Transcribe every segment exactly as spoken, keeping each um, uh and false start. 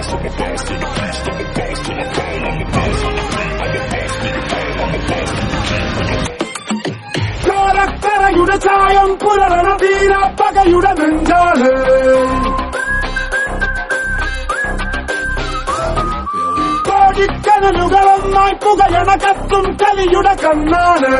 ചോരക്കരയുടെ ചായം പുലരണ തീര പകയുടെ നെഞ്ചാണ്. കോടിക്കനലുകളൊന്നായി പുകയണ കത്തും കലിയുടെ കണ്ണാണ്.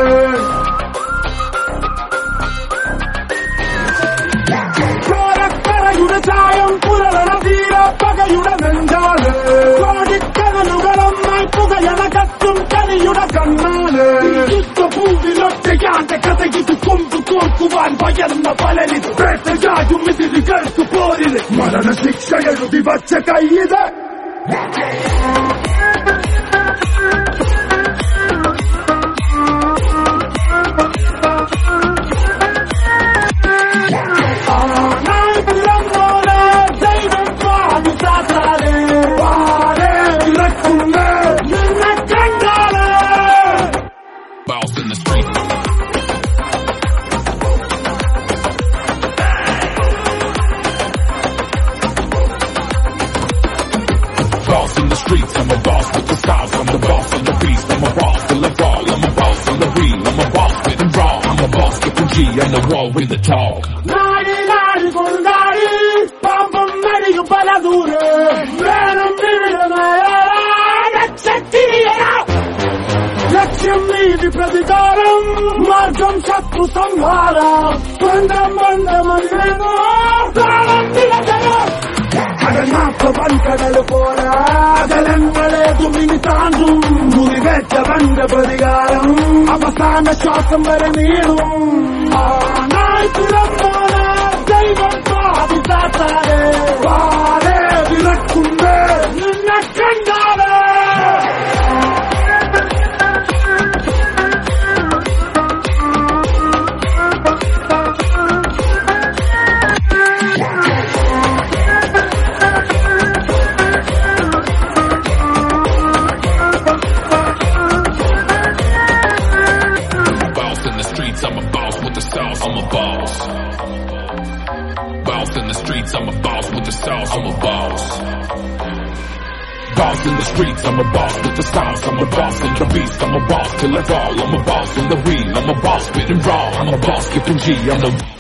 ചോരക്കരയുടെ ചായം പുലരണ തീര പകയുടെ നെഞ്ചാണ്. കോടിക്കനലുകളൊന്നായി പുകയണ കത്തും കലിയുടെ കണ്ണാണ്. ഭൂവിലൊറ്റയാന്റെ കഥകിത് കൊണ്ടു തോൽക്കുവാൻ ഭയന്ന പലരിത് വേട്ടയായും ഇതിരുകൾക്ക് പോരിത് മരണശിക്ഷ എഴുതി വച്ച കയ്യത്. Boss in the streets, I'm a boss with the sauce. I'm the boss of the beast, I'm a boss till I fall. I'm a boss in the real, I'm a boss with the raw. I'm a boss with the G on the wall with the talk. Nari nari kundari, pampam mariyu paladure. Venom vividamaya, nakshatiyana. Laksham needi pradikaram, margam sattu samharam. Bandam bandam andreno, salam tilakaya. കടനാപ്പവൻ കടൽ പോലെ അകലങ്ങളെ തുമിനി താണ്ടും. മുറിവേറ്റ വന്റെ പ്രതികാരം അവസാന ശ്വാസം വരെ നീളും. ആനായി തുറന്നോനെ ദൈവം പാതിത്താത്താരെ വാരെ വിറക്കുന്നേ നിന്നെ കണ്ടാലേ. I'm a boss with the sauce, I'm a boss. Boss in the streets, I'm a boss with the sauce, I'm a boss. Boss in the streets, I'm a boss with the sauce, I'm a boss in the beast, I'm a boss till I fall. I'm a boss in the real, I'm a boss spitting raw. I'm a boss giving G, I'm the